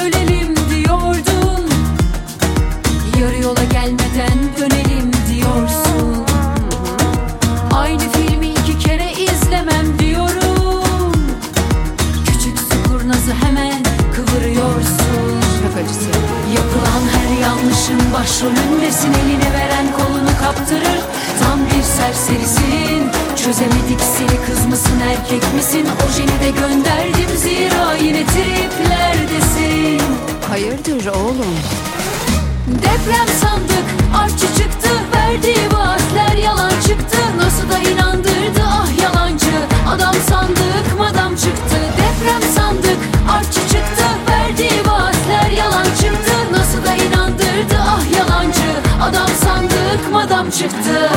ölelim diyordun. Yarı yola gelmeden dönelim diyorsun. Aynı filmi 2 kere izlemem diyorum. Küçük su kurnazı hemen kıvırıyorsun. Şakacısı. Yapılan her yanlışın başrolündesin. Eline veren kolunu kaptırır. Tam bir serserisin. Çözemedik seni, kız mısın erkek misin? Ojeni de gönderdim zira yine triplerdesin. Hayırdır oğlum? Deprem sandık, artçı çıktı. Verdiği vaatler yalan çıktı. Nasıl da inandırdı ah yalancı. Adam sandık madam çıktı. Deprem sandık, artçı çıktı. Verdiği vaatler yalan çıktı. Nasıl da inandırdı ah yalancı. Adam sandık madam çıktı.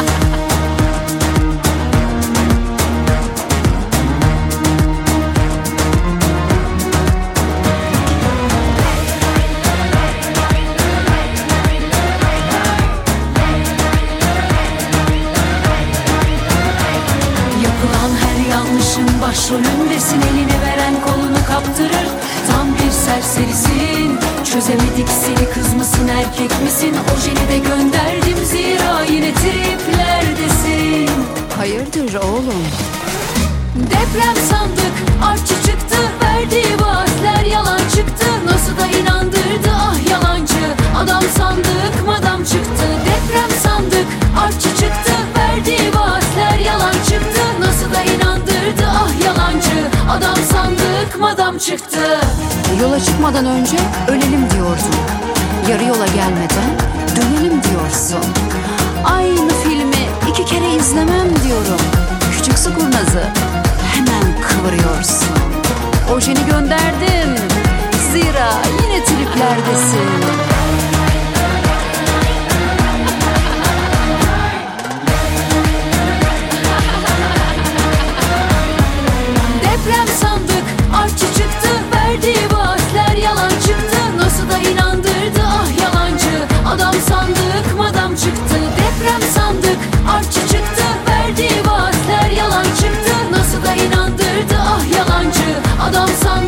Başrolündesin, eline veren kolunu kaptırır. Tam bir serserisin. Çözemedik seni, kız mısın erkek misin? Ojeni de gönderdim zira yine triplerdesin. Hayırdır oğlum? Deprem sandık, artçı çıktı. Verdiği vaatler yalan çıktı. Nasıl da inandırdı ah yalancı. Adam sandık madam çıktı. Deprem sandık, artçı çıktı. Verdiği vaatler yalan çıktı. Nasıl da inandırdı ah yalancı. Adam sandık madam çıktı. Yola çıkmadan önce ölelim diyordun. Yarı yola gelmeden dönelim diyorsun. Aynı filmi 2 kere izlemem diyorum. Küçük su kurnazı hemen kıvırıyorsun. Ojeni gönderdim zira yine triplerdesin. Deprem sandık, artçı çıktı. Verdiği vaatler yalan çıktı. Nasıl da inandırdı ah yalancı. Adam sandık madam çıktı. Deprem sandık, artçı çıktı. Verdiği vaatler yalan çıktı. Nasıl da inandırdı ah yalancı. Adam sandık